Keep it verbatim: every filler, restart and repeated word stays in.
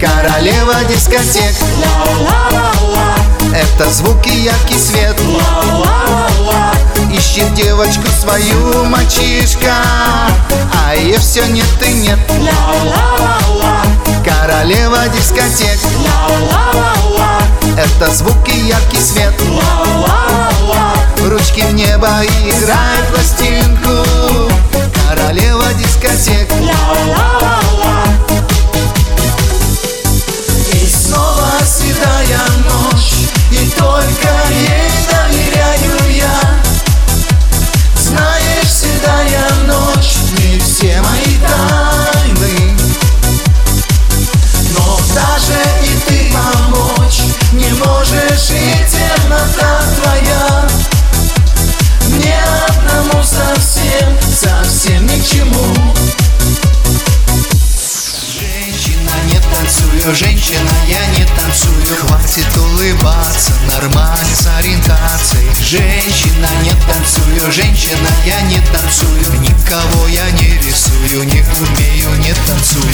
Королева дискотек. Это звук и яркий свет. Ищет девочку свою мальчишка, а ее все нет и нет. Королева дискотек. Это звук и яркий свет. Ручки в небо и играет пластинку. Королева дискотек. И снова седая ночь, и только ей доверяю я. Знаешь, седая ночь, не все мои тайны, но даже и ты помочь не можешь, и темнота твоя мне одному совсем, совсем ни к чему. Женщина, не танцую, женщина, я не танцую. Хватит улыбаться, нормально с ориентацией. Женщина, не танцую, женщина, я не танцую. Никого я не рисую, не умею, не танцую.